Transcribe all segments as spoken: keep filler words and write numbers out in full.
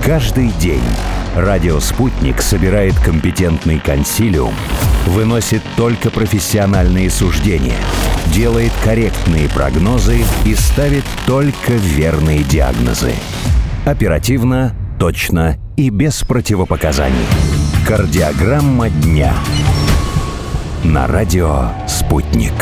Каждый день радио «Спутник» собирает компетентный консилиум, выносит только профессиональные суждения, делает корректные прогнозы и ставит только верные диагнозы. Оперативно, точно и без противопоказаний. Кардиограмма дня. На радио «Спутник».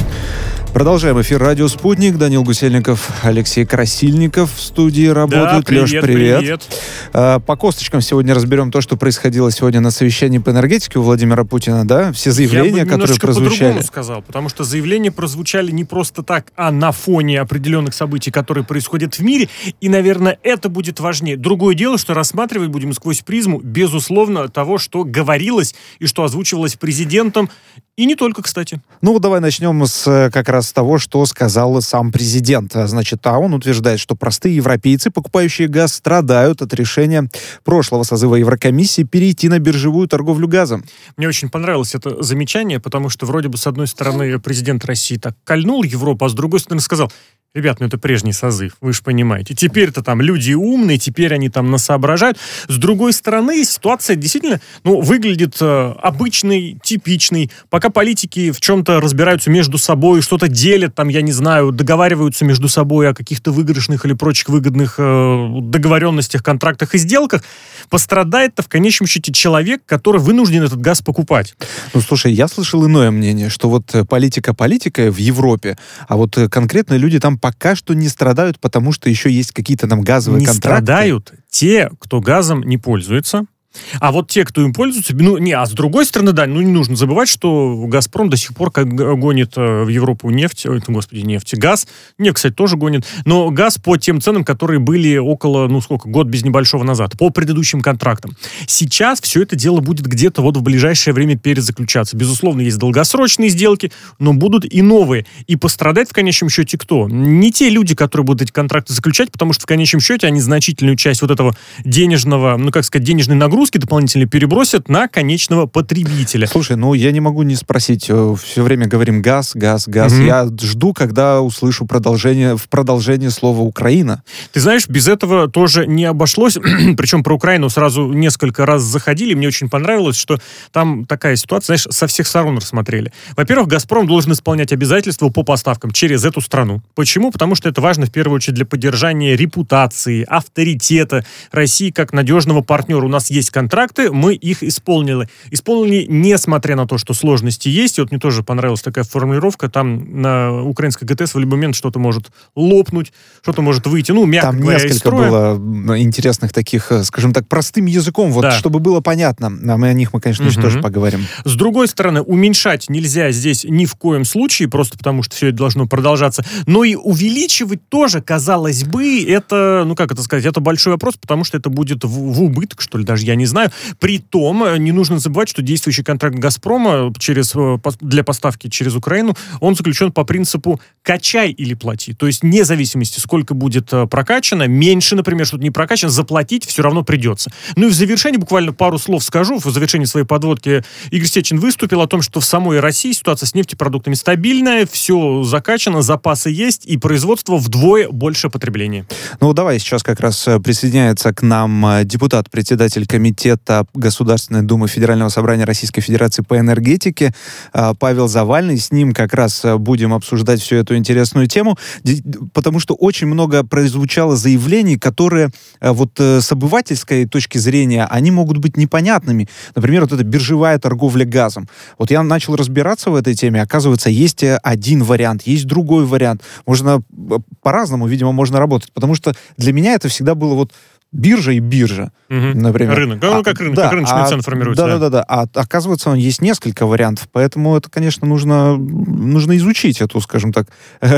Продолжаем эфир «Радио Спутник». Данил Гусельников, Алексей Красильников в студии работают. Да, привет, Леш, привет. привет. По косточкам сегодня разберем то, что происходило сегодня на совещании по энергетике у Владимира Путина, да? Все заявления, Я бы которые прозвучали. по-другому сказал, потому что заявления прозвучали не просто так, а на фоне определенных событий, которые происходят в мире, и, наверное, это будет важнее. Другое дело, что рассматривать будем сквозь призму, безусловно, того, что говорилось и что озвучивалось президентом, и не только, кстати. Ну, давай начнем с как раз того, что сказал сам президент. Значит, а он утверждает, что простые европейцы, покупающие газ, страдают от решения прошлого созыва Еврокомиссии перейти на биржевую торговлю газом. Мне очень понравилось это замечание, потому что вроде бы, с одной стороны, президент России так кольнул Европу, а с другой стороны сказал: ребят, ну это прежний созыв, вы же понимаете. Теперь-то там люди умные, теперь они там насоображают. С другой стороны, ситуация действительно, ну, выглядит э, обычной, типичной. Пока политики в чем-то разбираются между собой, что-то делят, там, я не знаю, договариваются между собой о каких-то выигрышных или прочих выгодных э, договоренностях, контрактах и сделках, пострадает-то в конечном счете человек, который вынужден этот газ покупать. Ну, слушай, я слышал иное мнение, что вот политика политикой в Европе, а вот конкретно люди там пока что не страдают, потому что еще есть какие-то там газовые не контракты. Не страдают те, кто газом не пользуется. А вот те, кто им пользуются, ну, не, а с другой стороны, да, ну, не нужно забывать, что «Газпром» до сих пор как гонит в Европу нефть, ой, господи, нефть, газ, нефть, кстати, тоже гонит, но газ по тем ценам, которые были около, ну, сколько, год без небольшого назад, по предыдущим контрактам. Сейчас все это дело будет где-то вот в ближайшее время перезаключаться. Безусловно, есть долгосрочные сделки, но будут и новые. И пострадать в конечном счете кто? Не те люди, которые будут эти контракты заключать, потому что в конечном счете они значительную часть вот этого денежного, ну, как сказать, денежной нагрузки дополнительно перебросят на конечного потребителя. Слушай, ну я не могу не спросить. Все время говорим газ, газ, газ. Mm-hmm. Я жду, когда услышу продолжение, в продолжении слова «Украина». Ты знаешь, без этого тоже не обошлось. Причем про Украину сразу несколько раз заходили. Мне очень понравилось, что там такая ситуация, знаешь, со всех сторон рассмотрели. Во-первых, «Газпром» должен исполнять обязательства по поставкам через эту страну. Почему? Потому что это важно в первую очередь для поддержания репутации, авторитета России как надежного партнера. У нас есть контракты, мы их исполнили. Исполнили, несмотря на то, что сложности есть. И вот мне тоже понравилась такая формулировка. Там на украинской ГТС в любой момент что-то может лопнуть, что-то может выйти, ну, мягко Там говоря, из несколько строя. было интересных таких, скажем так, простым языком, вот, да. чтобы было понятно. А мы о них, мы, конечно, еще угу. тоже поговорим. С другой стороны, уменьшать нельзя здесь ни в коем случае, просто потому что все это должно продолжаться. Но и увеличивать тоже, казалось бы, это, ну, как это сказать, это большой вопрос, потому что это будет в, в убыток, что ли, даже я не знаю. Притом, не нужно забывать, что действующий контракт «Газпрома» через, для поставки через Украину, он заключен по принципу «качай или плати». То есть, вне зависимости, сколько будет прокачано, меньше, например, что-то не прокачано, заплатить все равно придется. Ну и в завершении буквально пару слов скажу. В завершении своей подводки Игорь Сечин выступил о том, что в самой России ситуация с нефтепродуктами стабильная, все закачано, запасы есть, и производство вдвое больше потребления. Ну, давай сейчас как раз присоединяется к нам депутат, председатель комитета Государственной Думы Федерального собрания Российской Федерации по энергетике Павел Завальный. С ним как раз будем обсуждать всю эту интересную тему, потому что очень много прозвучало заявлений, которые вот с обывательской точки зрения, они могут быть непонятными. Например, вот эта биржевая торговля газом. Вот я начал разбираться в этой теме, оказывается, есть один вариант, есть другой вариант. Можно по-разному, видимо, можно работать, потому что для меня это всегда было вот биржа и биржа, угу. например. Рынок. Ну, как рынок, да, как рыночные а, цены формируются. Да, да, да, да. А оказывается, он есть несколько вариантов, поэтому это, конечно, нужно, нужно изучить эту, скажем так,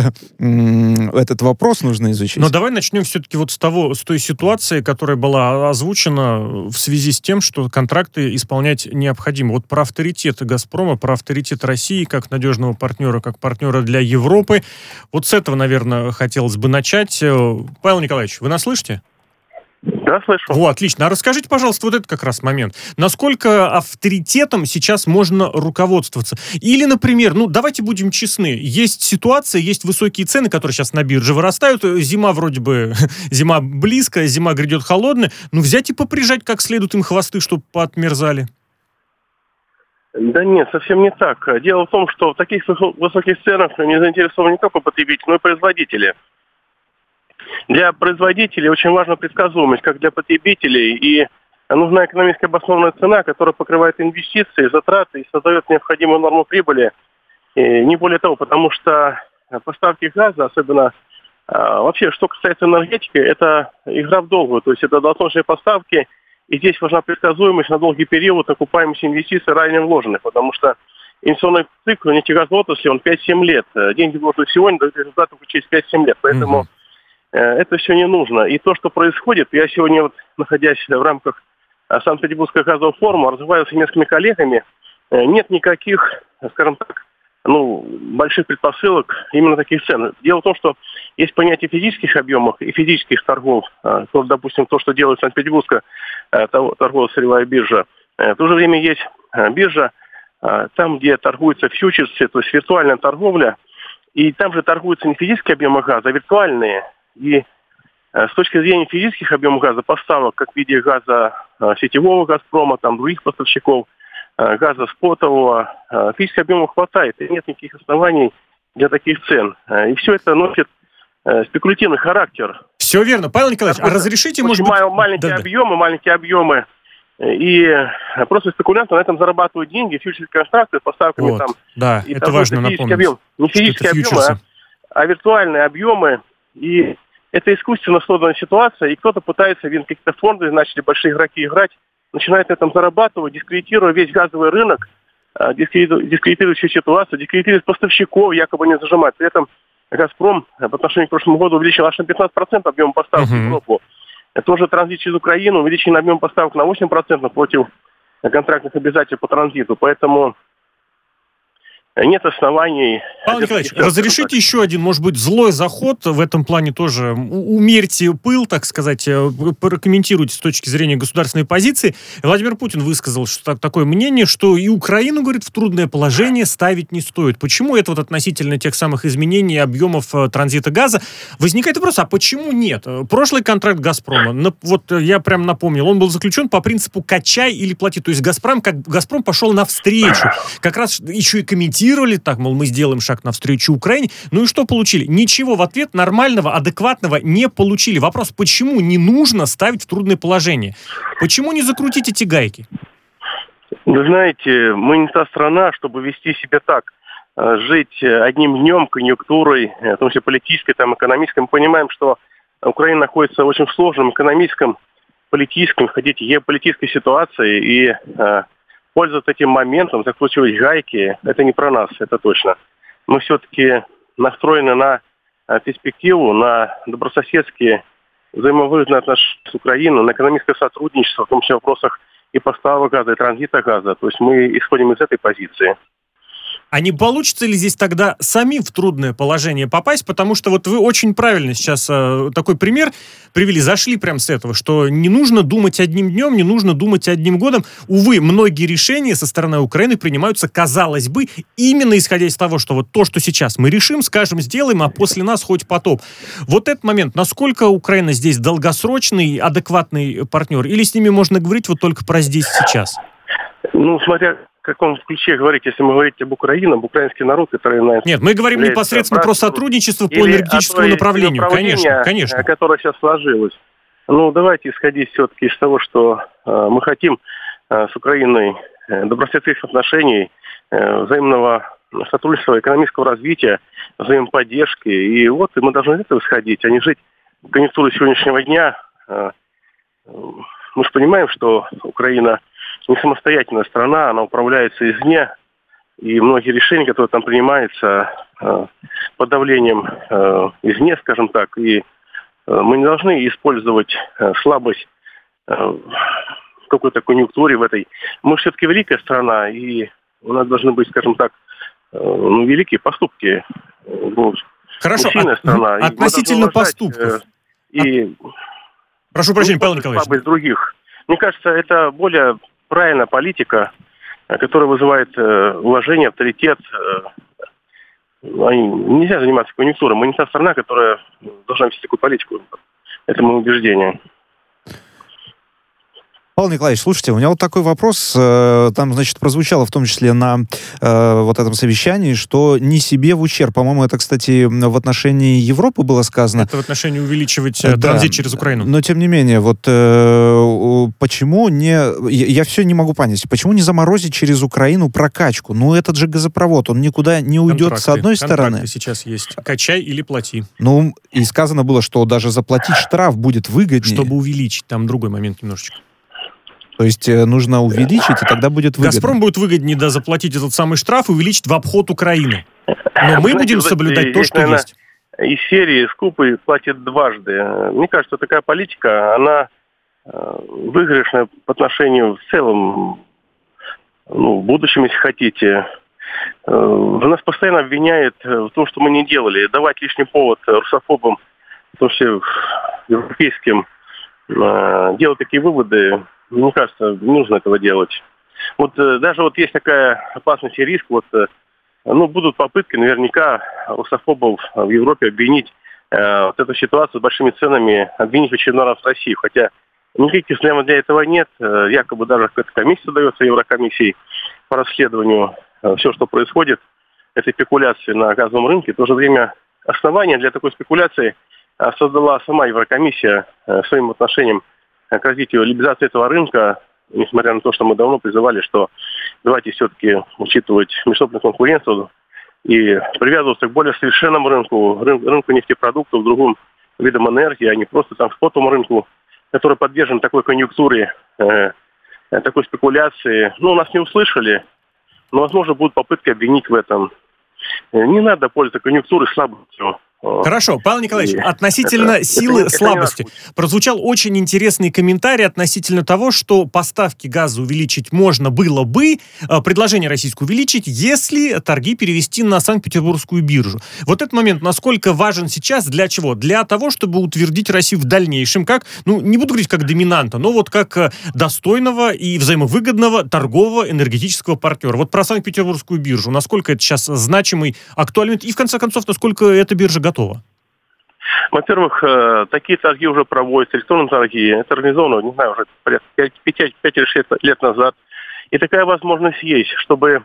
этот вопрос нужно изучить. Но давай начнем все-таки вот с того, с той ситуации, которая была озвучена в связи с тем, что контракты исполнять необходимо. Вот про авторитет «Газпрома», про авторитет России как надежного партнера, как партнера для Европы. Вот с этого, наверное, хотелось бы начать. Павел Николаевич, вы нас слышите? Да, слышу. Во, отлично. А расскажите, пожалуйста, вот это как раз момент. Насколько авторитетом сейчас можно руководствоваться? Или, например, ну, давайте будем честны, есть ситуация, есть высокие цены, которые сейчас на бирже вырастают, зима вроде бы, зима близко, зима грядет холодная, ну, взять и поприжать как следует им хвосты, чтобы поотмерзали. Да нет, совсем не так. Дело в том, что в таких высоких ценах не заинтересованы не только потребители, но и производители. Для производителей очень важна предсказуемость, как для потребителей, и нужна экономически обоснованная цена, которая покрывает инвестиции, затраты и создает необходимую норму прибыли. И не более того, потому что поставки газа, особенно вообще, что касается энергетики, это игра в долгую, то есть это долгосрочные поставки, и здесь важна предсказуемость на долгий период окупаемости инвестиций ранее вложенных, потому что инвестиционный цикл нефтегазовой отрасли, он пять-семь лет. Деньги вложены сегодня, дают результаты через пять-семь лет, поэтому... Mm-hmm. Это все не нужно. И то, что происходит, я сегодня, вот, находясь в рамках Санкт-Петербургской газовой форума, развиваюсь с несколькими коллегами, нет никаких, скажем так, ну, больших предпосылок именно таких цен. Дело в том, что есть понятие физических объемов и физических торгов. То, допустим, то, что делает Санкт-Петербургская торгово-сырьевая биржа. В то же время есть биржа, там, где торгуются фьючерсы, то есть виртуальная торговля, и там же торгуются не физические объемы газа, а виртуальные. И э, с точки зрения физических объемов газа, поставок, как в виде газа э, сетевого «Газпрома», там других поставщиков, э, газа спотового, э, физических объемов хватает, и нет никаких оснований для таких цен. Э, и все это носит э, спекулятивный характер. Все верно. Павел Николаевич, а разрешите, может быть... Маленькие да, объемы, да. маленькие объемы. И просто спекулянты на этом зарабатывают деньги, фьючерсные контракты с поставками вот, там. Да, и это важно напомнить. Объем. Не физические объемы, а, а виртуальные объемы. И это искусственно созданная ситуация, и кто-то пытается, видно, какие-то фонды, начали большие игроки играть, начинают на этом зарабатывать, дискредитируя весь газовый рынок, дискредитируя всю ситуацию, дискредитируя поставщиков, якобы не зажимать. При этом «Газпром» по отношению к прошлому году увеличил аж на пятнадцать процентов объем поставок uh-huh. в Европу. Тоже транзит через Украину, увеличение объема поставок на восемь процентов против контрактных обязательств по транзиту. Поэтому нет оснований... Павел Николаевич, разрешите еще один, может быть, злой заход в этом плане тоже. Умерьте пыл, так сказать, прокомментируйте с точки зрения государственной позиции. Владимир Путин высказал что, такое мнение, что и Украину, говорит, в трудное положение ставить не стоит. Почему это вот относительно тех самых изменений объемов транзита газа? Возникает вопрос, а почему нет? Прошлый контракт «Газпрома», вот я прям напомнил, он был заключен по принципу «качай или плати». То есть «Газпром», как «Газпром» пошел навстречу. Как раз еще и комментировали так, мол, мы сделаем шаг навстречу Украине. Ну и что получили? Ничего в ответ нормального, адекватного не получили. Вопрос, почему не нужно ставить в трудное положение? Почему не закрутить эти гайки? Вы знаете, мы не та страна, чтобы вести себя так. Жить одним днем, конъюнктурой, в том числе политической, там, экономической. Мы понимаем, что Украина находится в очень сложном экономическом, политическом, хотите, геополитической ситуации, и пользоваться этим моментом, закручивать гайки, это не про нас, это точно. Мы все-таки настроены на перспективу, на добрососедские взаимовыгодные отношения с Украиной, на экономическое сотрудничество, в том числе в вопросах и поставок газа, и транзита газа. То есть мы исходим из этой позиции. А не получится ли здесь тогда самим в трудное положение попасть? Потому что вот вы очень правильно сейчас э, такой пример привели, зашли прям с этого, что не нужно думать одним днем, не нужно думать одним годом. Увы, многие решения со стороны Украины принимаются, казалось бы, именно исходя из того, что вот то, что сейчас мы решим, скажем, сделаем, а после нас хоть потоп. Вот этот момент, насколько Украина здесь долгосрочный, адекватный партнер, или с ними можно говорить вот только про здесь сейчас? Ну, смотря... В каком ключе говорить, если мы говорим об Украине, об украинский народ, который... Наверное, Нет, мы говорим непосредственно про сотрудничество по энергетическому направлению, конечно, конечно. Которое сейчас сложилось. Ну, давайте исходить все-таки из того, что э, мы хотим э, с Украиной э, добрососедских отношений, э, взаимного сотрудничества, экономического развития, взаимоподдержки. И вот и мы должны из этого исходить, а не жить в конъюнктуре сегодняшнего дня. Э, мы же понимаем, что Украина не самостоятельная страна, она управляется извне, и многие решения, которые там принимаются э, под давлением э, извне, скажем так, и э, мы не должны использовать э, слабость э, в какой-то конъюнктуре в этой. Мы все-таки великая страна, и у нас должны быть, скажем так, э, ну, великие поступки. Хорошо, сильная от, страна. относительно уважать, поступков. Э, и... Прошу прощения, Павел Николаевич. Слабость других. Мне кажется, это более правильная политика, которая вызывает э, уважение, авторитет. Э, нельзя заниматься конъюнктурой. Мы не та страна, которая должна вести такую политику. Это мое убеждение. Павел Николаевич, слушайте, у меня вот такой вопрос. Там, значит, прозвучало в том числе на э, вот этом совещании, что не себе в ущерб. По-моему, это, кстати, в отношении Европы было сказано. Это в отношении увеличивать да. транзит через Украину. Но, тем не менее, вот э, почему не... Я, я все не могу понять. Почему не заморозить через Украину прокачку? Ну, этот же газопровод, он никуда не уйдет контракты, с одной стороны. Сейчас есть. Качай или плати. Ну, и сказано было, что даже заплатить штраф будет выгоднее. Чтобы увеличить. Там другой момент немножечко. То есть э, нужно увеличить, и тогда будет выгодно. «Газпром» будет выгоднее, да, заплатить этот самый штраф и увеличить в обход Украины. Но мы будем соблюдать то, что есть. Из серии «Скупы платит дважды». Мне кажется, такая политика, она выигрышная по отношению в целом, ну, в будущем, если хотите. Нас постоянно обвиняют в том, что мы не делали. Давать лишний повод русофобам, в том числе европейским, делать такие выводы. Мне кажется, не нужно этого делать. Вот э, даже вот есть такая опасность и риск, вот, э, ну, будут попытки наверняка русофобов в Европе обвинить э, вот эту ситуацию с большими ценами, обвинить в очередной раз Россию. Хотя никаких оснований для этого нет. Э, якобы даже какая-то комиссия дается Еврокомиссией по расследованию э, все, что происходит, этой спекуляции на газовом рынке. В то же время основания для такой спекуляции э, создала сама Еврокомиссия э, своим отношением к развитию либерализации этого рынка, несмотря на то, что мы давно призывали, что давайте все-таки учитывать международную конкуренцию и привязываться к более совершенному рынку, рын, рынку нефтепродуктов, другим видам энергии, а не просто там спотовому рынку, который подвержен такой конъюнктуре, э, такой спекуляции. Ну, нас не услышали, но, возможно, будут попытки обвинить в этом. Не надо пользоваться конъюнктурой слабостью. Хорошо, Павел Николаевич, и относительно это, силы это, слабости. Это прозвучал очень интересный комментарий относительно того, что поставки газа увеличить можно было бы, предложение российское увеличить, если торги перевести на Санкт-Петербургскую биржу. Вот этот момент насколько важен сейчас, для чего? Для того, чтобы утвердить Россию в дальнейшем как, ну, не буду говорить как доминанта, но вот как достойного и взаимовыгодного торгового энергетического партнера. Вот про Санкт-Петербургскую биржу. Насколько это сейчас значимый, актуальный, и в конце концов, насколько эта биржа готова? Во-первых, такие торги уже проводятся, электронные торги. Это организовано, не знаю, уже пять или шесть лет назад. И такая возможность есть, чтобы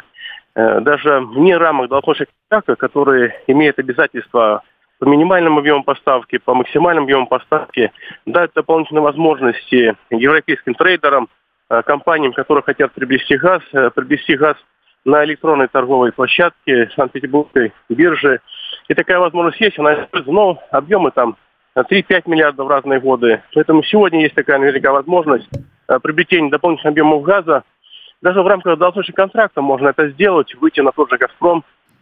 даже вне рамок долгосрочных контрактов, которые имеют обязательства по минимальному объему поставки, по максимальному объему поставки, дать дополнительные возможности европейским трейдерам, компаниям, которые хотят приобрести газ, приобрести газ на электронной торговой площадке Санкт-Петербургской биржи. И такая возможность есть, она используется, но объемы там три-пять миллиардов в разные годы. Поэтому сегодня есть такая наверняка возможность приобретения дополнительных объемов газа. Даже в рамках долгосрочного контракта можно это сделать, выйти на тот же «Газпром»,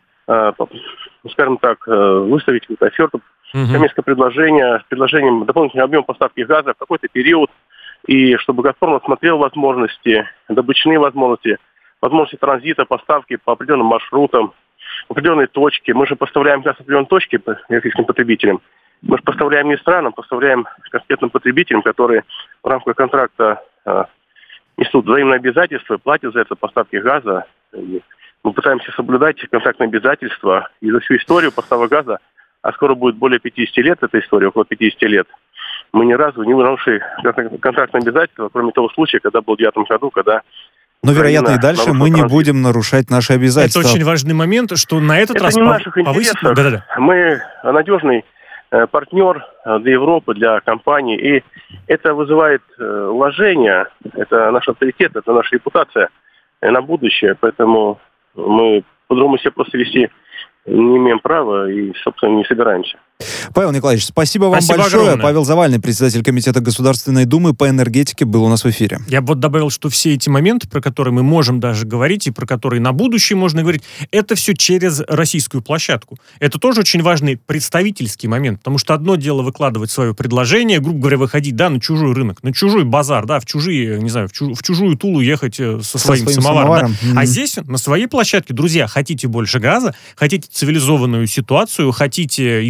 скажем так, выставить какую-то оферту, коммерческое предложение с предложением дополнительного объема поставки газа в какой-то период, и чтобы «Газпром» рассмотрел возможности, добычные возможности, возможности транзита, поставки по определенным маршрутам, в определенные точки. Мы же поставляем газ в определенные точки европейским потребителям. Мы же поставляем не странам, поставляем конкретным потребителям, которые в рамках контракта э, несут взаимные обязательства, платят за это поставки газа. И мы пытаемся соблюдать контрактные обязательства. И за всю историю поставок газа, а скоро будет более пятьдесят лет, эта история, около пятьдесят лет, мы ни разу не нарушили контрактные обязательства, кроме того случая, когда был в девятом году, когда Но, вероятно, и дальше мы не будем нарушать наши обязательства. Это очень важный момент, что на этот это раз... Это не в наших интересах. Да-да-да. Мы надежный э, партнер для Европы, для компаний, и это вызывает э, уважение, это наш авторитет, это наша репутация э, на будущее, поэтому мы по-другому себя просто вести не имеем права и, собственно, не собираемся. Павел Николаевич, спасибо вам спасибо большое. Огромное. Павел Завальный, председатель Комитета Государственной Думы по энергетике, был у нас в эфире. Я бы вот добавил, что все эти моменты, про которые мы можем даже говорить, и про которые на будущее можно говорить, это все через российскую площадку. Это тоже очень важный представительский момент, потому что одно дело выкладывать свое предложение, грубо говоря, выходить, да, на чужой рынок, на чужой базар, да, в чужие, не знаю, в, чуж, в чужую Тулу ехать со, со своим, своим самоваром. самоваром. Да? Mm-hmm. А здесь, на своей площадке, друзья, хотите больше газа, хотите цивилизованную ситуацию, хотите и цены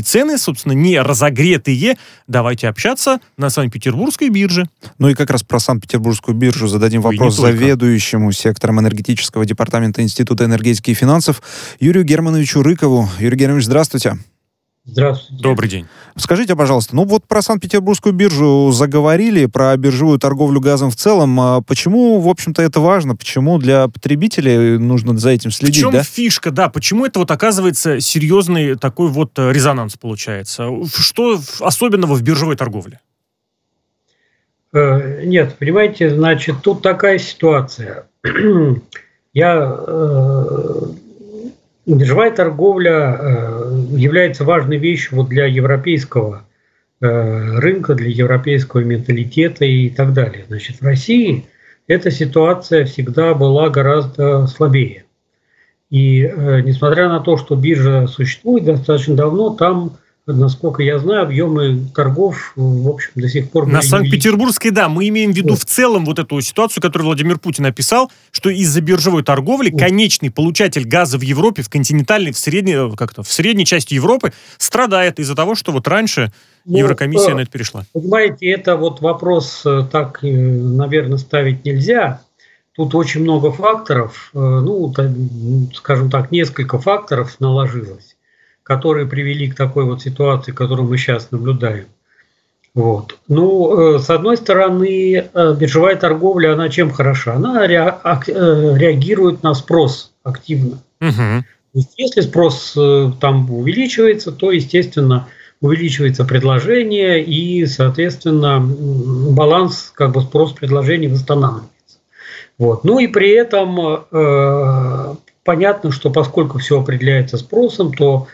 собственно, не разогретые, давайте общаться на Санкт-Петербургской бирже. Ну и как раз про Санкт-Петербургскую биржу зададим Ой, вопрос заведующему сектором энергетического департамента Института энергетики и финансов Юрию Германовичу Рыкову. Юрий Германович, здравствуйте. Здравствуйте. Добрый день. Скажите, пожалуйста, ну вот про Санкт-Петербургскую биржу заговорили, про биржевую торговлю газом в целом. А почему, в общем-то, это важно? Почему для потребителей нужно за этим следить, В чем да? фишка, да? Почему это вот оказывается серьезный такой вот резонанс получается? Что особенного в биржевой торговле? Э, Нет, понимаете, значит, тут такая ситуация. Я... э, Биржевая торговля э, является важной вещью вот для европейского э, рынка, для европейского менталитета и так далее. Значит, в России эта ситуация всегда была гораздо слабее. И э, несмотря на то, что биржа существует достаточно давно, там, насколько я знаю, объемы торгов, в общем, до сих пор... На Санкт-Петербургской, да, мы имеем в виду в целом вот эту ситуацию, которую Владимир Путин описал, что из-за биржевой торговли конечный получатель газа в Европе, в континентальной, в средней, как-то, в средней части Европы страдает из-за того, что вот раньше ну, Еврокомиссия э, на это перешла. Понимаете, это вот вопрос так, наверное, ставить нельзя. Тут очень много факторов, ну, скажем так, несколько факторов наложилось, которые привели к такой вот ситуации, которую мы сейчас наблюдаем. Вот. Ну, с одной стороны, биржевая торговля, она чем хороша? Она реагирует на спрос активно. Угу. Если спрос там увеличивается, то, естественно, увеличивается предложение, и, соответственно, баланс, как бы спрос-предложение восстанавливается. Вот. Ну и при этом э, понятно, что поскольку все определяется спросом, то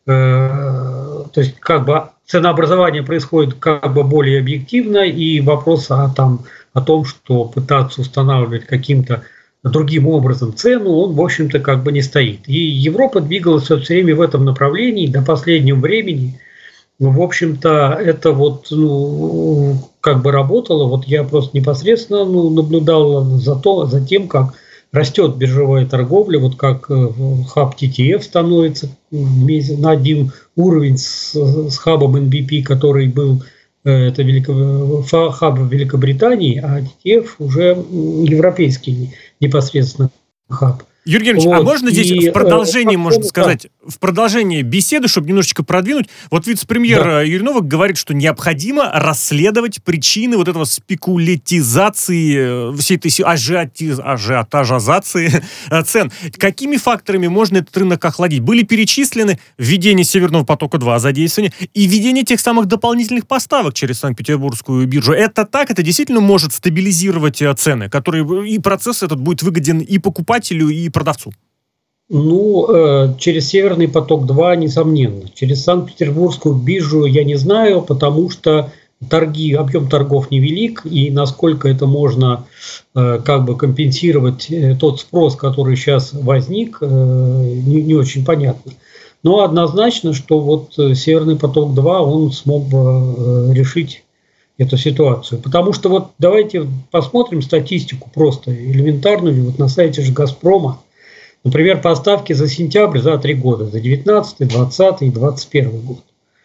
То есть, как бы, ценообразование происходит как бы более объективно, и вопрос о, там, о том, что пытаться устанавливать каким-то другим образом цену, он, в общем-то, как бы не стоит. И Европа двигалась все время в этом направлении до последнего времени. В общем-то, это вот, ну, как бы работало. Вот я просто непосредственно ну, наблюдал за, то, за тем, как растет биржевая торговля, вот как хаб ти ти эф становится на один уровень с, с хабом эн би пи, который был это велико, хаб в Великобритании, а ти ти эф уже европейский непосредственно хаб. Юрий Германович, вот. а можно здесь И, в продолжении, э, можно да. сказать, в продолжении беседы, чтобы немножечко продвинуть, вот вице-премьер да. Юрий Новак говорит, что необходимо расследовать причины вот этого спекулятизации, всей этой ажиотиз, ажиотажизации цен. Какими факторами можно этот рынок охладить? Были перечислены введение Северного потока-два, задействование и введение тех самых дополнительных поставок через Санкт-Петербургскую биржу. Это так? Это действительно может стабилизировать цены, которые и процесс этот будет выгоден и покупателю, и продавцу? Ну, э, через Северный поток-два, несомненно. Через Санкт-Петербургскую биржу я не знаю, потому что торги, объем торгов невелик, и насколько это можно э, как бы компенсировать э, тот спрос, который сейчас возник, э, не, не очень понятно. Но однозначно, что вот Северный поток-два, он смог бы э, решить эту ситуацию. Потому что вот давайте посмотрим статистику просто элементарную, вот на сайте же «Газпрома». Например, поставки за сентябрь, за три года, за девятнадцатый, двадцатый и двадцать первый год.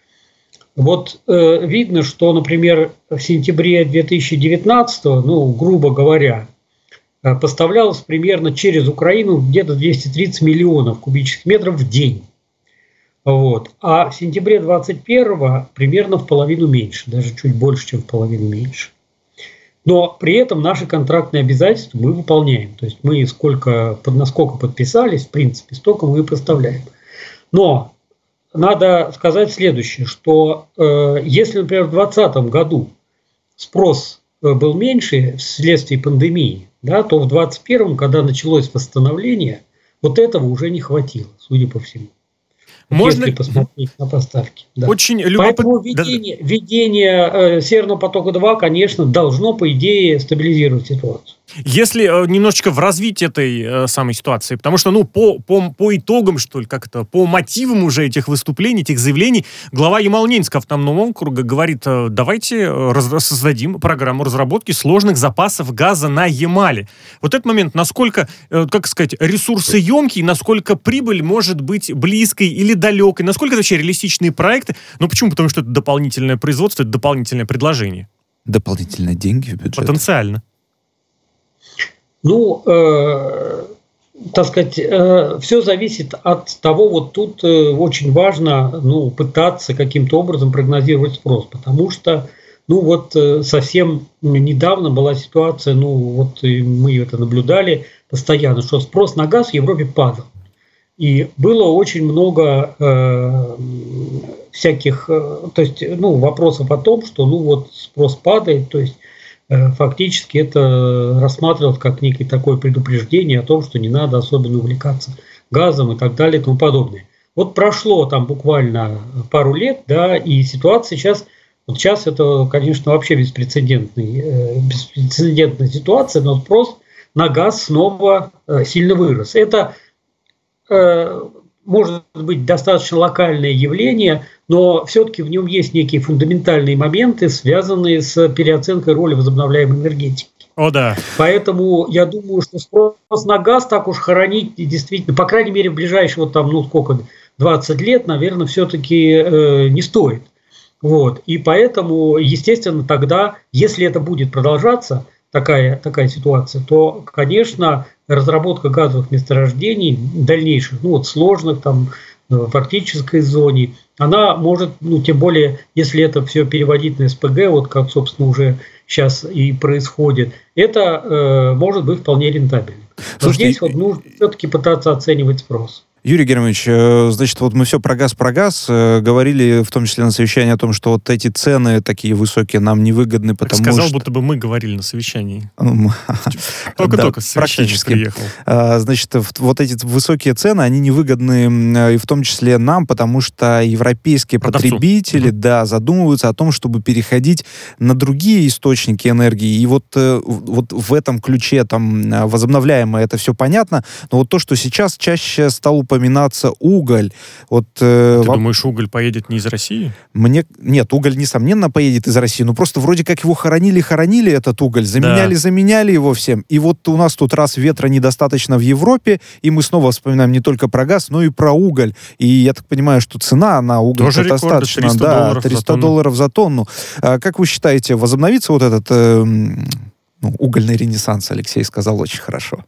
Вот э, видно, что, например, в сентябре две тысячи девятнадцатого, ну, грубо говоря, э, поставлялось примерно через Украину где-то двести тридцать миллионов кубических метров в день. Вот. А в сентябре двадцать первого примерно в половину меньше, даже чуть больше, чем в половину меньше. Но при этом наши контрактные обязательства мы выполняем. То есть мы сколько, насколько подписались, в принципе, столько мы и поставляем. Но надо сказать следующее, что э, если, например, в двадцатом году спрос был меньше вследствие пандемии, да, то в двадцать первом, когда началось восстановление, вот этого уже не хватило, судя по всему. Можно... Если посмотреть на поставки. Да. Очень любопытно. Поэтому введение, введение э, Северного потока-два, конечно, должно, по идее, стабилизировать ситуацию. Если э, немножечко в развитии этой э, самой ситуации, потому что, ну, по, по, по итогам, что ли, как это, по мотивам уже этих выступлений, этих заявлений, глава Ямал-Ненецкого автономного округа говорит, э, давайте раз, создадим программу разработки сложных запасов газа на Ямале. Вот этот момент, насколько, э, как сказать, ресурсоемкий, насколько прибыль может быть близкой или далекой, насколько это вообще реалистичные проекты. Ну, почему? Потому что это дополнительное производство, это дополнительное предложение. Дополнительные деньги в бюджет. Потенциально. Ну, э, так сказать, э, все зависит от того, вот тут э, очень важно, ну, пытаться каким-то образом прогнозировать спрос, потому что, ну, вот э, совсем недавно была ситуация, ну, вот и мы это наблюдали постоянно, что спрос на газ в Европе падал. И было очень много э, всяких, э, то есть, ну, вопросов о том, что, ну, вот спрос падает, то есть, фактически это рассматривалось как некое такое предупреждение о том, что не надо особенно увлекаться газом и так далее и тому подобное. Вот прошло там буквально пару лет, да, и ситуация сейчас, вот сейчас это, конечно, вообще беспрецедентный, беспрецедентная ситуация, но спрос на газ снова сильно вырос. Это может быть достаточно локальное явление, но все-таки в нем есть некие фундаментальные моменты, связанные с переоценкой роли возобновляемой энергетики. О, да. Поэтому я думаю, что спрос на газ так уж хоронить действительно, по крайней мере, в ближайшие вот там, ну сколько, двадцать лет, наверное, все-таки э, не стоит. Вот. И поэтому, естественно, тогда, если это будет продолжаться, такая, такая ситуация, то, конечно, разработка газовых месторождений дальнейших, ну вот сложных там в арктической зоне, она может, ну тем более, если это все переводить на СПГ, вот как, собственно, уже сейчас и происходит, это э, может быть вполне рентабельно. Но Слушайте, здесь вот нужно все-таки пытаться оценивать спрос. Юрий Германович, значит, вот мы все про газ, про газ говорили, в том числе на совещании, о том, что вот эти цены такие высокие нам невыгодны, потому что... Сказал, будто бы мы говорили на совещании. Только-только с совещания приехал. Значит, вот эти высокие цены, они невыгодны и в том числе нам, потому что европейские потребители, да, задумываются о том, чтобы переходить на другие источники энергии. И вот, вот в этом ключе там возобновляемое, это все понятно, но вот то, что сейчас чаще стало упоминаться уголь. Вот, э, Ты вам... думаешь, уголь поедет не из России? Мне... Нет, уголь, несомненно, поедет из России. Ну, просто вроде как его хоронили-хоронили, этот уголь, заменяли-заменяли да. его всем. И вот у нас тут раз ветра недостаточно в Европе, и мы снова вспоминаем не только про газ, но и про уголь. И я так понимаю, что цена на уголь тоже достаточно... триста да, долларов триста долларов за тонну. А как вы считаете, возобновится вот этот э, ну, угольный ренессанс? Алексей сказал очень хорошо.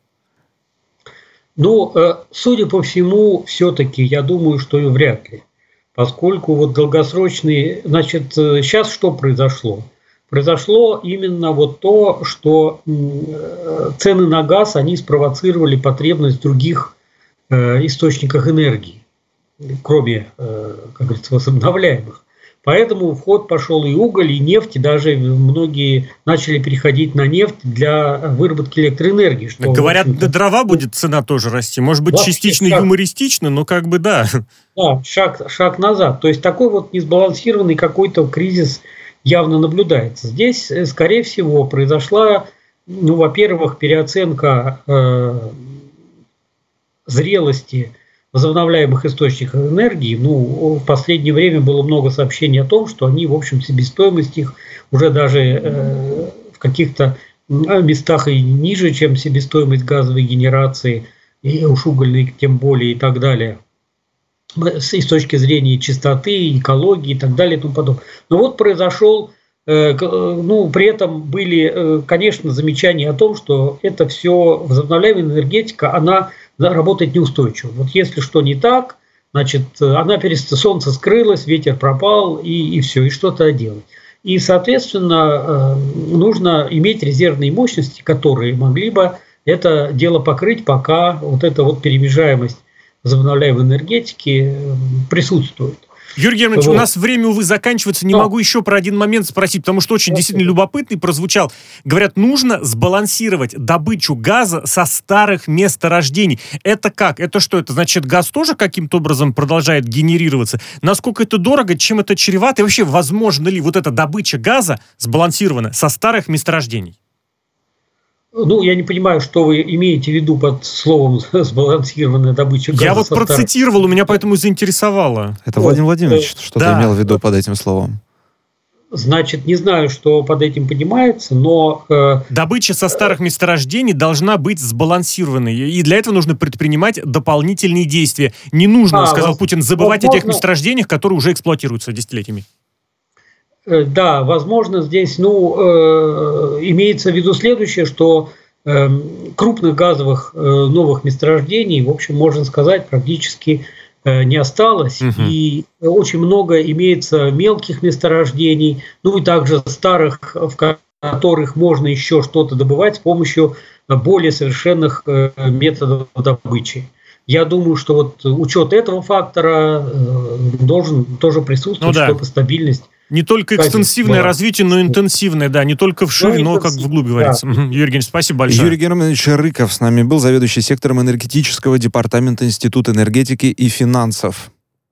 Ну, судя по всему, все-таки я думаю, что и вряд ли. Поскольку вот долгосрочные... Значит, сейчас что произошло? Произошло именно вот то, что цены на газ, они спровоцировали потребность в других источниках энергии, кроме, как говорится, возобновляемых. Поэтому в ход пошел и уголь, и нефть, и даже многие начали переходить на нефть для выработки электроэнергии. Что, говорят, на дрова будет цена тоже расти. Может быть, частично шаг, юмористично, но как бы да. Да, шаг, шаг назад. То есть такой вот несбалансированный какой-то кризис явно наблюдается. Здесь, скорее всего, произошла, ну, во-первых, переоценка э, зрелости возобновляемых источников энергии. Ну, в последнее время было много сообщений о том, что они, в общем, себестоимость их уже даже э, в каких-то местах и ниже, чем себестоимость газовой генерации, и уж угольной тем более и так далее. И с точки зрения чистоты, экологии и так далее и тому подобное. Но вот произошел, э, ну, при этом были, э, конечно, замечания о том, что это все возобновляемая энергетика, она работает неустойчиво. Вот если что не так, значит, она перест... солнце скрылось, ветер пропал, и, и все, и что-то делать. И, соответственно, нужно иметь резервные мощности, которые могли бы это дело покрыть, пока вот эта вот перемежаемость возобновляемой энергетики присутствует. Юрий Германович, вот. У нас время, увы, заканчивается. Не Но. могу еще про один момент спросить, потому что очень действительно любопытный прозвучал. Говорят, нужно сбалансировать добычу газа со старых месторождений. Это как? Это что? Это значит, газ тоже каким-то образом продолжает генерироваться? Насколько это дорого? Чем это чревато? И вообще, возможно ли вот эта добыча газа сбалансирована со старых месторождений? Ну, я не понимаю, что вы имеете в виду под словом «сбалансированная добыча газа». Я вот со процитировал, старых... у меня поэтому и заинтересовало. Это Владимир Владимирович что-то да. имел в виду под этим словом. Значит, не знаю, что под этим понимается, но... Э, Добыча со старых месторождений должна быть сбалансированной. И для этого нужно предпринимать дополнительные действия. Не нужно, а, сказал воз... Путин, забывать возможно... о тех месторождениях, которые уже эксплуатируются десятилетиями. Да, возможно, здесь ну, э, имеется в виду следующее, что э, крупных газовых э, новых месторождений, в общем, можно сказать, практически э, не осталось. Угу. И очень много имеется мелких месторождений, ну и также старых, в которых можно еще что-то добывать с помощью более совершенных э, методов добычи. Я думаю, что вот учет этого фактора э, должен тоже присутствовать, ну, да. чтобы стабильность... Не только экстенсивное да. развитие, но и интенсивное, да, не только вширь, но, но как вглубь говорится. Да. Юрий Германович, спасибо большое. Юрий Германович Рыков с нами был, заведующий сектором энергетического департамента Института энергетики и финансов.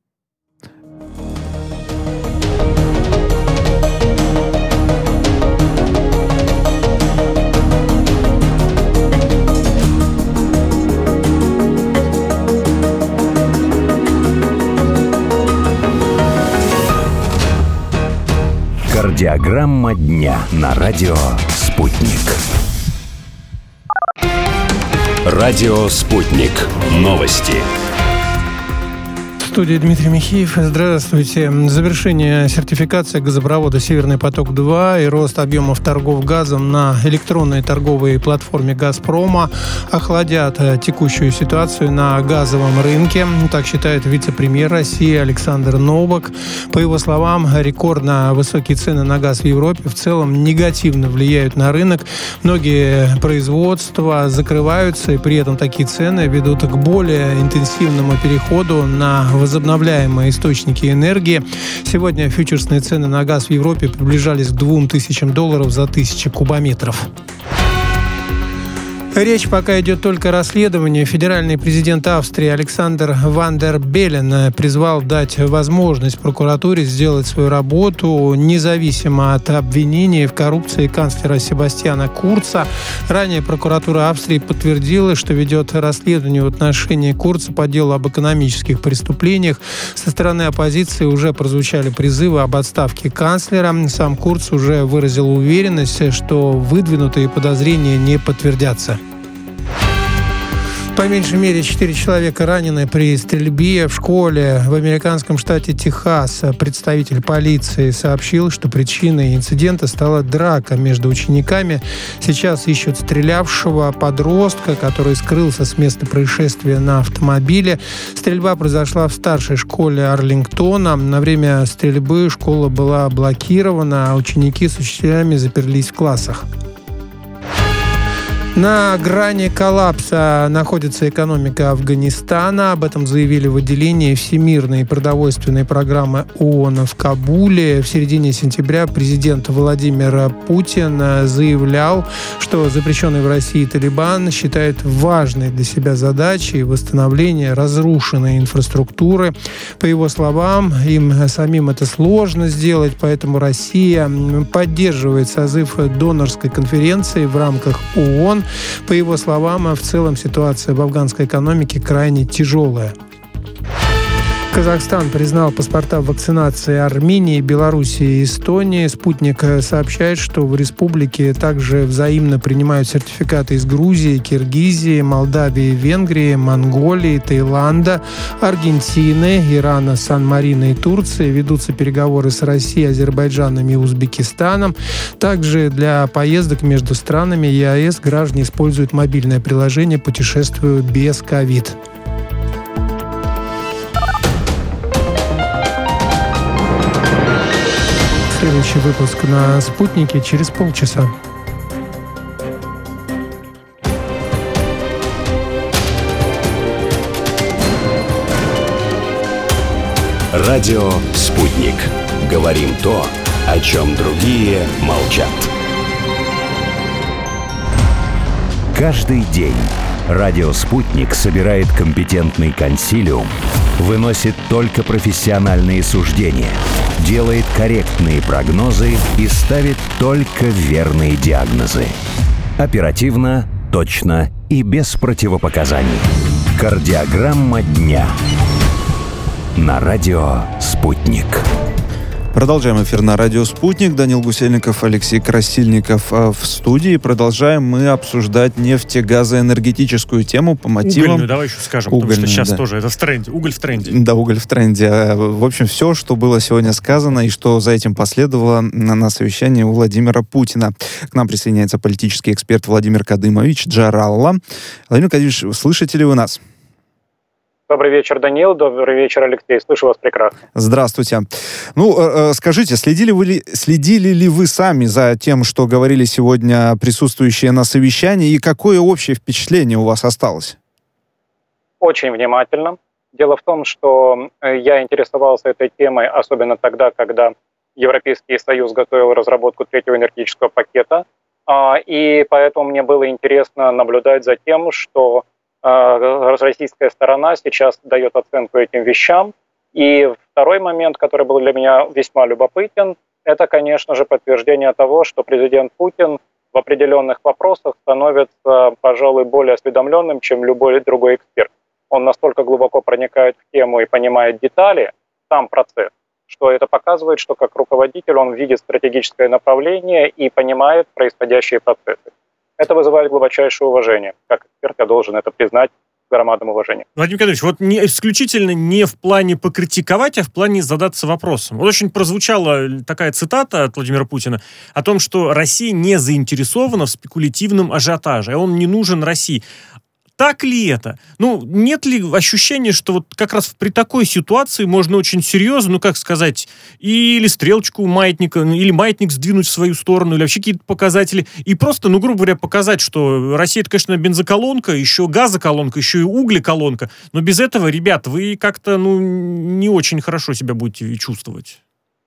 Кардиограмма дня на радио «Спутник». Радио «Спутник». Новости. В студии Дмитрий Михеев. Здравствуйте. Завершение сертификации газопровода «Северный поток-два» и рост объемов торгов газом на электронной торговой платформе «Газпрома» охладят текущую ситуацию на газовом рынке. Так считает вице-премьер России Александр Новак. По его словам, рекордно высокие цены на газ в Европе в целом негативно влияют на рынок. Многие производства закрываются, и при этом такие цены ведут к более интенсивному переходу на возобновляемые источники энергии. Сегодня фьючерсные цены на газ в Европе приближались к двум тысячам долларов за тысячу кубометров. Речь пока идет только о расследовании. Федеральный президент Австрии Александр Ван дер Беллен призвал дать возможность прокуратуре сделать свою работу независимо от обвинений в коррупции канцлера Себастьяна Курца. Ранее прокуратура Австрии подтвердила, что ведет расследование в отношении Курца по делу об экономических преступлениях. Со стороны оппозиции уже прозвучали призывы об отставке канцлера. Сам Курц уже выразил уверенность, что выдвинутые подозрения не подтвердятся. По меньшей мере четыре человека ранены при стрельбе в школе в американском штате Техас. Представитель полиции сообщил, что причиной инцидента стала драка между учениками. Сейчас ищут стрелявшего подростка, который скрылся с места происшествия на автомобиле. Стрельба произошла в старшей школе Арлингтона. На время стрельбы школа была блокирована, а ученики с учителями заперлись в классах. На грани коллапса находится экономика Афганистана. Об этом заявили в отделении Всемирной продовольственной программы ООН в Кабуле. В середине сентября президент Владимир Путин заявлял, что запрещенный в России Талибан считает важной для себя задачей восстановление разрушенной инфраструктуры. По его словам, им самим это сложно сделать, поэтому Россия поддерживает созыв донорской конференции в рамках ООН. По его словам, в целом ситуация в афганской экономике крайне тяжелая. Казахстан признал паспорта вакцинации Армении, Белоруссии и Эстонии. «Спутник» сообщает, что в республике также взаимно принимают сертификаты из Грузии, Киргизии, Молдавии, Венгрии, Монголии, Таиланда, Аргентины, Ирана, Сан-Марино и Турции. Ведутся переговоры с Россией, Азербайджаном и Узбекистаном. Также для поездок между странами ЕАЭС граждане используют мобильное приложение «Путешествую без ковид». Следующий выпуск на «Спутнике» через полчаса. Радио «Спутник». Говорим то, о чем другие молчат. Каждый день радио «Спутник» собирает компетентный консилиум, выносит только профессиональные суждения, делает корректные прогнозы и ставит только верные диагнозы. Оперативно, точно и без противопоказаний. Кардиограмма дня. На радио «Спутник». Продолжаем эфир на радио «Спутник». Данил Гусельников, Алексей Красильников в студии. Продолжаем мы обсуждать нефтегазоэнергетическую тему по мотивам... Угольную, давай еще скажем, Угольную, потому что сейчас да. тоже это в тренде. Уголь в тренде. Да, уголь в тренде. В общем, все, что было сегодня сказано и что за этим последовало на совещании у Владимира Путина. К нам присоединяется политический эксперт Владимир Кадымович Джаралла. Владимир Кадымович, слышите ли вы нас? Добрый вечер, Данил. Добрый вечер, Алексей. Слышу вас прекрасно. Здравствуйте. Ну, э, скажите, следили, вы, следили ли вы сами за тем, что говорили сегодня присутствующие на совещании, и какое общее впечатление у вас осталось? Очень внимательно. Дело в том, что я интересовался этой темой, особенно тогда, когда Европейский Союз готовил разработку третьего энергетического пакета, и поэтому мне было интересно наблюдать за тем, что российская сторона сейчас дает оценку этим вещам. И второй момент, который был для меня весьма любопытен, это, конечно же, подтверждение того, что президент Путин в определенных вопросах становится, пожалуй, более осведомленным, чем любой другой эксперт. Он настолько глубоко проникает в тему и понимает детали, сам процесс, что это показывает, что как руководитель он видит стратегическое направление и понимает происходящие процессы. Это вызывает глубочайшее уважение. Как эксперт я должен это признать с громадным уважением. Владимир Кадырович, вот не, исключительно не в плане покритиковать, а в плане задаться вопросом. Вот очень прозвучала такая цитата от Владимира Путина о том, что Россия не заинтересована в спекулятивном ажиотаже, а он не нужен России. Так ли это? Ну, нет ли ощущения, что вот как раз при такой ситуации можно очень серьезно, ну, как сказать, или стрелочку маятника, или маятник сдвинуть в свою сторону, или вообще какие-то показатели, и просто, ну, грубо говоря, показать, что Россия, это, конечно, бензоколонка, еще газоколонка, еще и углеколонка, но без этого, ребят, вы как-то, ну, не очень хорошо себя будете чувствовать.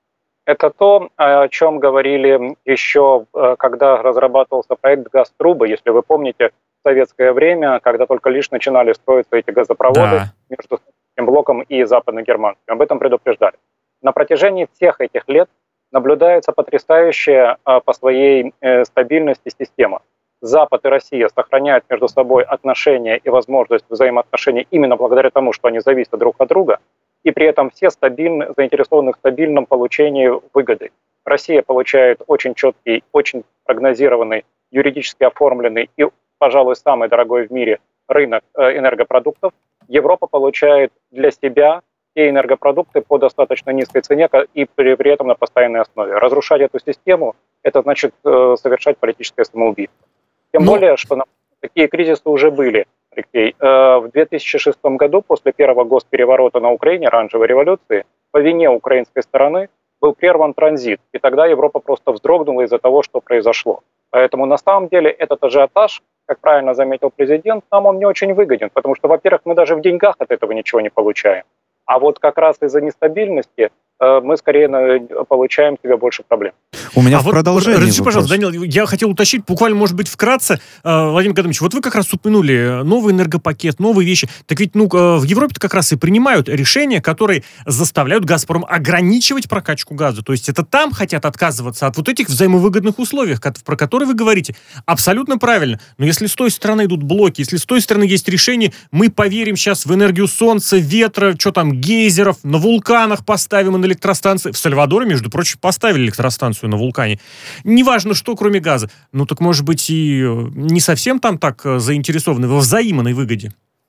Это то, о чем говорили еще, когда разрабатывался проект «Газтрубы», если вы помните, в советское время, когда только лишь начинали строиться эти газопроводы да. между Советским блоком и западно-германским. Об этом предупреждали. На протяжении всех этих лет наблюдается потрясающая по своей стабильности система. Запад и Россия сохраняют между собой отношения и возможность взаимоотношений именно благодаря тому, что они зависят друг от друга, и при этом все стабильны, заинтересованы в стабильном получении выгоды. Россия получает очень четкий, очень прогнозированный, юридически оформленный и, пожалуй, самый дорогой в мире рынок энергопродуктов. Европа получает для себя те энергопродукты по достаточно низкой цене и при, при этом на постоянной основе. Разрушать эту систему – это значит совершать политическое самоубийство. Тем Но... более, что такие кризисы уже были, Алексей. В две тысячи шестом году, после первого госпереворота на Украине, оранжевой революции, по вине украинской стороны был прерван транзит. И тогда Европа просто вздрогнула из-за того, что произошло. Поэтому на самом деле этот ажиотаж, как правильно заметил президент, нам он не очень выгоден, потому что, во-первых, мы даже в деньгах от этого ничего не получаем. А вот как раз из-за нестабильности э, мы скорее на, получаем себе больше проблем. У меня а в вот, продолжение разреши, вопрос. пожалуйста, Данил, я хотел уточнить, буквально, может быть, вкратце. Э, Владимир Кадымович, вот вы как раз упомянули новый энергопакет, новые вещи. Так ведь ну, э, в Европе как раз и принимают решения, которые заставляют «Газпром» ограничивать прокачку газа. То есть это там хотят отказываться от вот этих взаимовыгодных условий, про которые вы говорите. Абсолютно правильно. Но если с той стороны идут блоки, если с той стороны есть решение, мы поверим сейчас в энергию солнца, ветра, что там, гейзеров, на вулканах поставим электростанции. В Сальвадоре, между прочим, поставили электростанцию на вулкане. Неважно, что, кроме газа. Ну, так, может быть, и не совсем там так заинтересованы во взаимной выгоде?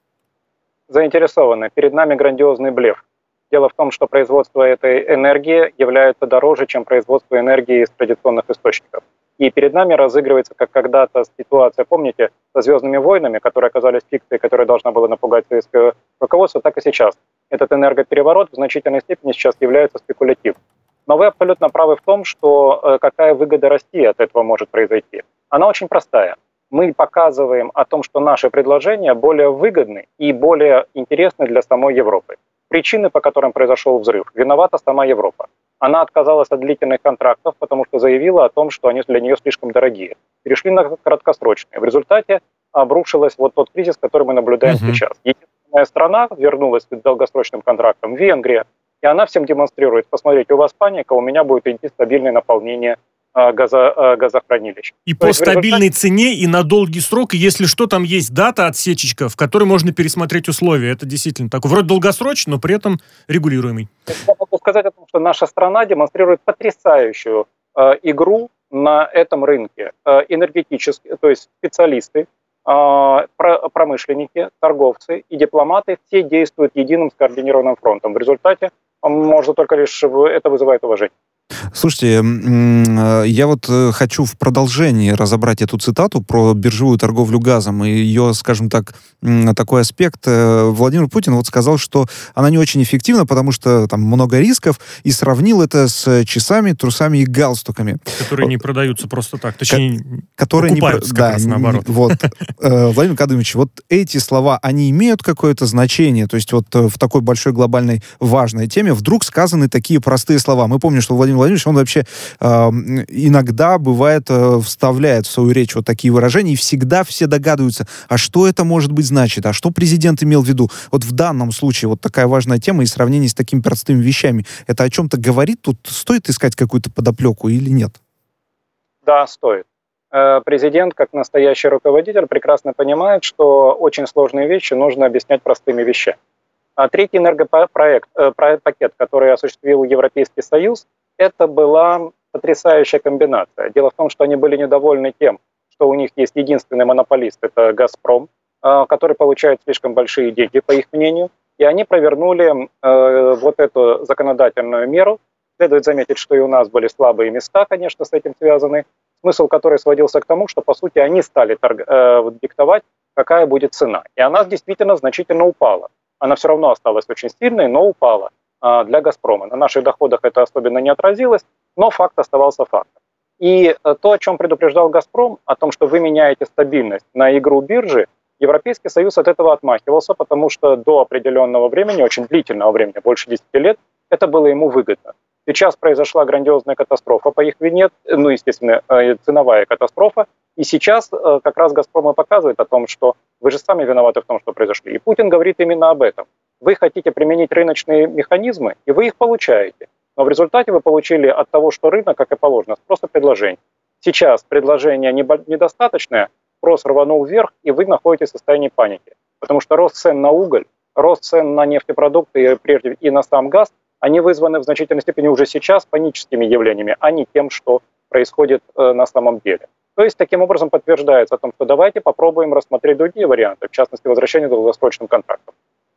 Заинтересованы. Перед нами грандиозный блеф. Дело в том, что производство этой энергии является дороже, чем производство энергии из традиционных источников. И перед нами разыгрывается, как когда-то ситуация, помните, со «Звездными войнами», которые оказались фикцией, которая должна была напугать советское руководство, так и сейчас. Этот энергопереворот в значительной степени сейчас является спекулятивным. Но вы абсолютно правы в том, что э, какая выгода России от этого может произойти. Она очень простая. Мы показываем о том, что наши предложения более выгодны и более интересны для самой Европы. Причины, по которым произошел взрыв, виновата сама Европа. Она отказалась от длительных контрактов, потому что заявила о том, что они для нее слишком дорогие. Перешли на краткосрочные. В результате обрушился вот тот кризис, который мы наблюдаем uh-huh. сейчас. Единственная страна вернулась к долгосрочным контрактам, Венгрия, и она всем демонстрирует: посмотрите, у вас паника, у меня будет идти стабильное наполнение газо, газохранилищ. И То по стабильной результате... цене, и на долгий срок, и если что, там есть дата, отсечечка, в которой можно пересмотреть условия. Это действительно такой, вроде долгосрочный, но при этом регулируемый. Я могу сказать о том, что наша страна демонстрирует потрясающую э, игру на этом рынке. Э, энергетические, то есть специалисты, э, промышленники, торговцы и дипломаты все действуют единым скоординированным фронтом. В результате можно только лишь это вызывает уважение. Слушайте, я вот хочу в продолжении разобрать эту цитату про биржевую торговлю газом и ее, скажем так, такой аспект. Владимир Путин вот сказал, что она не очень эффективна, потому что там много рисков, и сравнил это с часами, трусами и галстуками. Которые не продаются просто так, точнее, которые покупаются не, как да, раз наоборот. Вот. Владимир Кадымович, вот эти слова, они имеют какое-то значение? То есть вот в такой большой глобальной важной теме вдруг сказаны такие простые слова. Мы помним, что Владимир Владимирович, он вообще э, иногда, бывает, э, вставляет в свою речь вот такие выражения, и всегда все догадываются, а что это может быть значит, а что президент имел в виду. Вот в данном случае вот такая важная тема и сравнение с такими простыми вещами, это о чем-то говорит? Тут стоит искать какую-то подоплеку или нет? Да, стоит. Президент, как настоящий руководитель, прекрасно понимает, что очень сложные вещи нужно объяснять простыми вещами. А третий энергопроект, пакет, который осуществил Европейский Союз, это была потрясающая комбинация. Дело в том, что они были недовольны тем, что у них есть единственный монополист, это «Газпром», который получает слишком большие деньги, по их мнению, и они провернули э, вот эту законодательную меру. Следует заметить, что и у нас были слабые места, конечно, с этим связаны, смысл которой сводился к тому, что, по сути, они стали торг... э, диктовать, какая будет цена. И она действительно значительно упала. Она все равно осталась очень сильной, но упала э, для «Газпрома». На наших доходах это особенно не отразилось, но факт оставался фактом. И э, то, о чем предупреждал «Газпром», о том, что вы меняете стабильность на игру биржи, Европейский Союз от этого отмахивался, потому что до определенного времени, очень длительного времени, больше десяти лет, это было ему выгодно. Сейчас произошла грандиозная катастрофа по их вине, ну, естественно, ценовая катастрофа. И сейчас как раз «Газпром» и показывает о том, что вы же сами виноваты в том, что произошло. И Путин говорит именно об этом. Вы хотите применить рыночные механизмы, и вы их получаете. Но в результате вы получили от того, что рынок, как и положено, спрос и предложение. Сейчас предложение недостаточное, спрос рванул вверх, и вы находитесь в состоянии паники. Потому что рост цен на уголь, рост цен на нефтепродукты и прежде и на сам газ, они вызваны в значительной степени уже сейчас паническими явлениями, а не тем, что происходит э, на самом деле. То есть, таким образом подтверждается о том, что давайте попробуем рассмотреть другие варианты, в частности, возвращение к долгосрочным контрактам.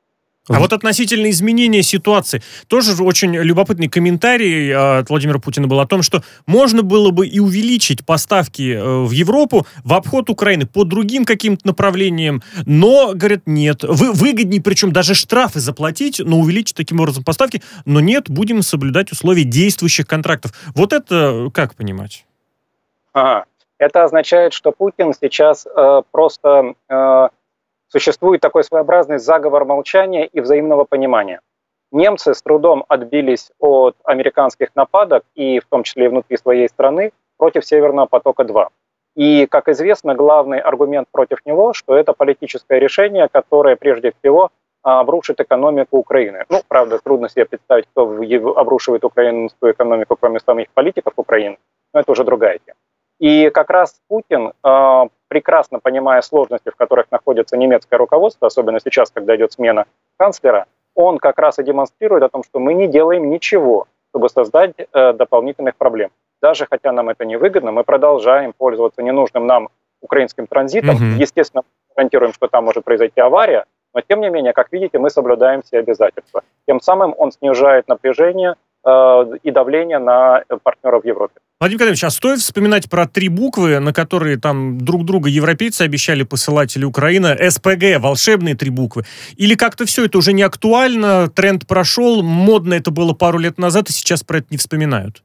А вот относительно изменения ситуации, тоже очень любопытный комментарий от Владимира Путина был о том, что можно было бы и увеличить поставки в Европу в обход Украины по другим каким-то направлениям, но, говорят, нет. Вы, выгоднее, причем даже штрафы заплатить, но увеличить таким образом поставки, но нет, будем соблюдать условия действующих контрактов. Вот это как понимать? Ага. Это означает, что Путин сейчас э, просто... Э, Существует такой своеобразный заговор молчания и взаимного понимания. Немцы с трудом отбились от американских нападок, и в том числе и внутри своей страны, против Северного потока-два. И, как известно, главный аргумент против него, что это политическое решение, которое прежде всего обрушит экономику Украины. Ну, правда, трудно себе представить, кто обрушивает украинскую экономику, кроме самих политиков Украины, но это уже другая тема. И как раз Путин, прекрасно понимая сложности, в которых находится немецкое руководство, особенно сейчас, когда идет смена канцлера, он как раз и демонстрирует о том, что мы не делаем ничего, чтобы создать дополнительных проблем. Даже хотя нам это невыгодно, мы продолжаем пользоваться ненужным нам украинским транзитом. Mm-hmm. Естественно, гарантируем, что там может произойти авария, но тем не менее, как видите, мы соблюдаем все обязательства. Тем самым он снижает напряжение и давление на партнеров в Европе. Владимир Кадымович, а стоит вспоминать про три буквы, на которые там друг друга европейцы обещали посылать, или Украина, эс пэ гэ, волшебные три буквы? Или как-то все это уже не актуально, тренд прошел, модно это было пару лет назад, и сейчас про это не вспоминают?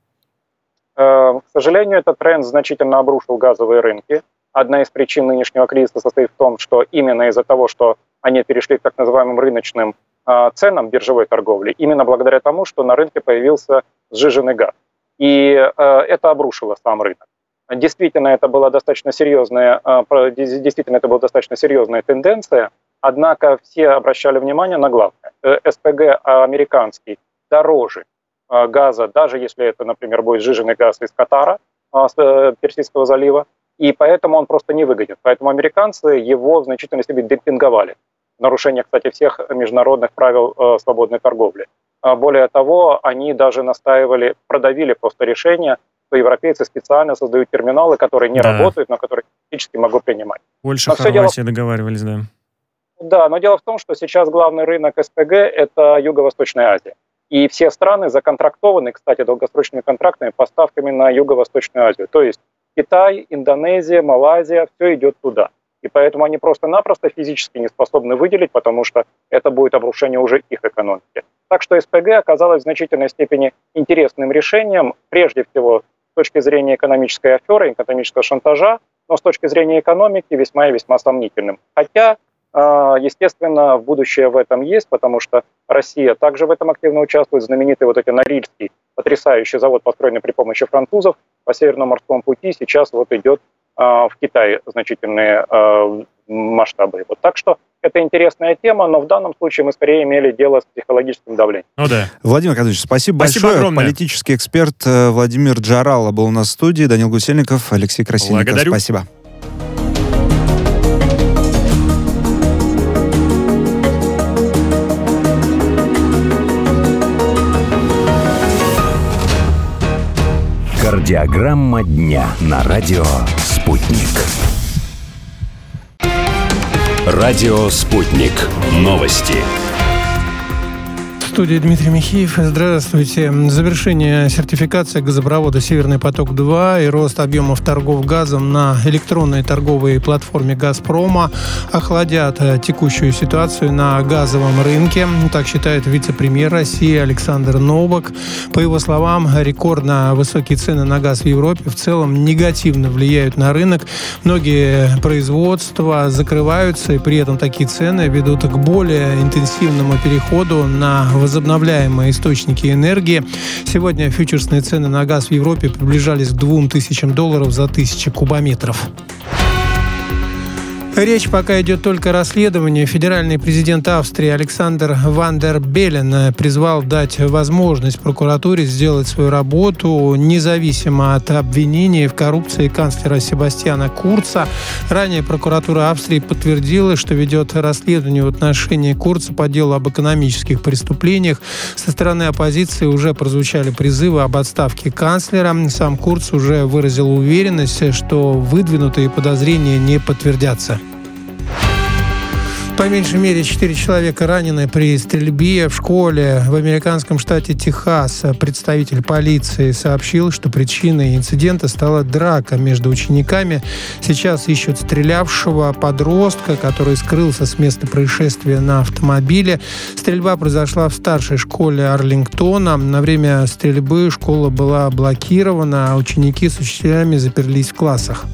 К сожалению, этот тренд значительно обрушил газовые рынки. Одна из причин нынешнего кризиса состоит в том, что именно из-за того, что они перешли к так называемым рыночным ценам биржевой торговли, именно благодаря тому, что на рынке появился сжиженный газ. И э, это обрушило сам рынок. Действительно, это была достаточно серьезная, э, действительно, это была достаточно серьезная тенденция, однако все обращали внимание на главное. Э, эс пэ гэ американский дороже э, газа, даже если это, например, будет сжиженный газ из Катара, с Персидского залива, и поэтому он просто не выгоден. Поэтому американцы его в значительной степени демпинговали. Нарушение, кстати, всех международных правил э, свободной торговли. А более того, они даже настаивали, продавили просто решение, что европейцы специально создают терминалы, которые не да. работают, но которые фактически могут принимать. Польша, но Хорватия дело... договаривались, да. Да, но дело в том, что сейчас главный рынок СПГ – это Юго-Восточная Азия. И все страны законтрактованы, кстати, долгосрочными контрактами, поставками на Юго-Восточную Азию. То есть Китай, Индонезия, Малайзия – все идет туда. И поэтому они просто-напросто физически не способны выделить, потому что это будет обрушение уже их экономики. Так что СПГ оказалось в значительной степени интересным решением, прежде всего с точки зрения экономической аферы, экономического шантажа, но с точки зрения экономики весьма и весьма сомнительным. Хотя, естественно, будущее в этом есть, потому что Россия также в этом активно участвует. Знаменитый вот этот Норильский, потрясающий завод, построенный при помощи французов по Северному морскому пути, сейчас вот идет в Китае значительные э, масштабы. Вот. Так что это интересная тема, но в данном случае мы скорее имели дело с психологическим давлением. Ну да. Владимир Казович, спасибо, спасибо большое. Огромное. Политический эксперт Владимир Джарало был у нас в студии. Данил Гусельников, Алексей Красильников. Благодарю. Спасибо. Кардиограмма дня на радио «Спутник». Радио «Спутник». Новости. В студии Дмитрий Михеев. Здравствуйте. Завершение сертификации газопровода «Северный поток-два» и рост объемов торгов газом на электронной торговой платформе «Газпрома» охладят текущую ситуацию на газовом рынке. Так считает вице-премьер России Александр Новак. По его словам, рекордно высокие цены на газ в Европе в целом негативно влияют на рынок. Многие производства закрываются, и при этом такие цены ведут к более интенсивному переходу на возобновляемые источники энергии. Сегодня фьючерсные цены на газ в Европе приближались к двум тысячам долларов за тысячу кубометров. Речь пока идет только о расследовании. Федеральный президент Австрии Александр Ван дер Беллен призвал дать возможность прокуратуре сделать свою работу независимо от обвинений в коррупции канцлера Себастьяна Курца. Ранее прокуратура Австрии подтвердила, что ведет расследование в отношении Курца по делу об экономических преступлениях. Со стороны оппозиции уже прозвучали призывы об отставке канцлера. Сам Курц уже выразил уверенность, что выдвинутые подозрения не подтвердятся. По меньшей мере четыре человека ранены при стрельбе в школе в американском штате Техас. Представитель полиции сообщил, что причиной инцидента стала драка между учениками. Сейчас ищут стрелявшего подростка, который скрылся с места происшествия на автомобиле. Стрельба произошла в старшей школе Арлингтона. На время стрельбы школа была блокирована, а ученики с учителями заперлись в классах.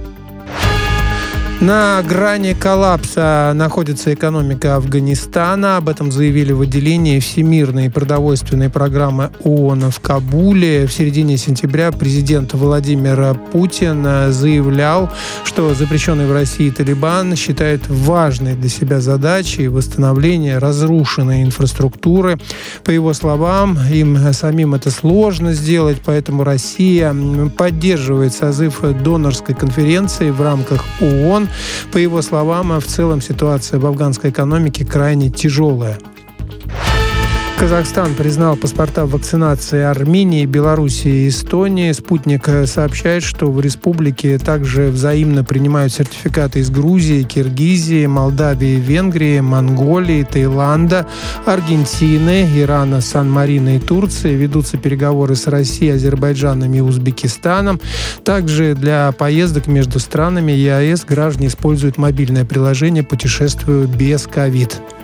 На грани коллапса находится экономика Афганистана. Об этом заявили в отделении Всемирной продовольственной программы ООН в Кабуле. В середине сентября президент Владимир Путин заявлял, что запрещенный в России Талибан считает важной для себя задачей восстановление разрушенной инфраструктуры. По его словам, им самим это сложно сделать, поэтому Россия поддерживает созыв донорской конференции в рамках ООН. По его словам, в целом ситуация в афганской экономике крайне тяжелая. Казахстан признал паспорта вакцинации Армении, Белоруссии и Эстонии. «Спутник» сообщает, что в республике также взаимно принимают сертификаты из Грузии, Киргизии, Молдавии, Венгрии, Монголии, Таиланда, Аргентины, Ирана, Сан-Марино и Турции. Ведутся переговоры с Россией, Азербайджаном и Узбекистаном. Также для поездок между странами ЕАЭС граждане используют мобильное приложение «Путешествую без ковид».